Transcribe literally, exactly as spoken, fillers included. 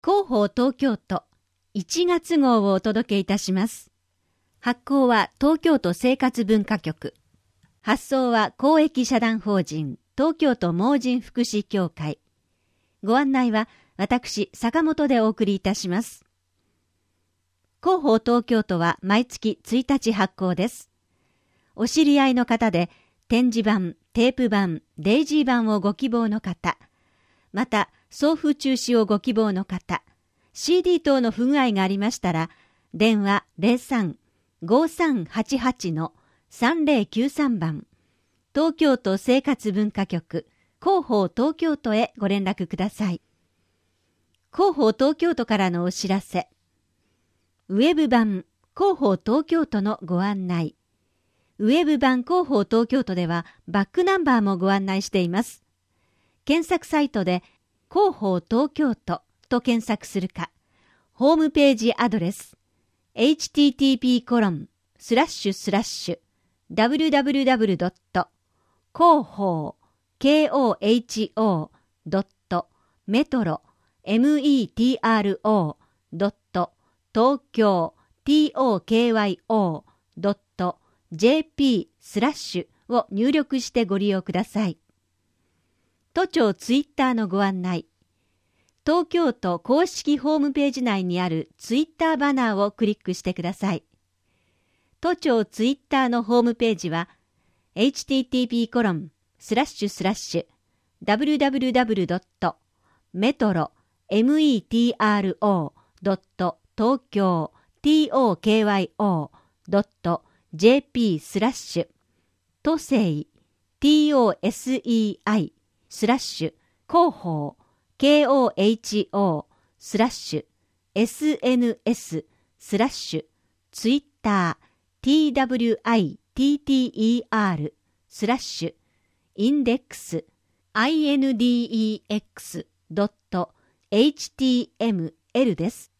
広報東京都いちがつ号をお届けいたします。発行は東京都生活文化局。発送は公益社団法人東京都盲人福祉協会。ご案内は私、坂本でお送りいたします。広報東京都は毎月ついたち発行です。お知り合いの方で点字版、テープ版、デイジー版をご希望の方、また送付中止をご希望の方、シーディー 等の不具合がありましたら、電話 ゼロさん ごさんはちはち さんぜろきゅうさん 番、東京都生活文化局広報東京都へご連絡ください。広報東京都からのお知らせ。ウェブ版広報東京都のご案内。ウェブ版広報東京都ではバックナンバーもご案内しています。検索サイトで広報東京都と検索するか、ホームページアドレス エイチティーティーピーコロンスラッシュスラッシュダブリュダブリュダブリュドット広報 ケーオーエイチオー ドットメトロ メトロ ドット東京 トク ドット ジェーピー スラッシュを入力してご利用ください。都庁ツイッターのご案内。東京都公式ホームページ内にあるツイッターバナーをクリックしてください。都庁ツイッターのホームページは エイチティーティーピーコロンスラッシュスラッシュダブリュダブリュダブリュドットメトロ メトロ ドット東京 トク ドット ジェーピー スラッシュ都政 トセイ スラッシュ広報 ケーオーエイチオー スラッシュ エスエヌエス スラッシュツイッター トゥイッター スラッシュインデックス インデックス ドット エイチティーエムエル です。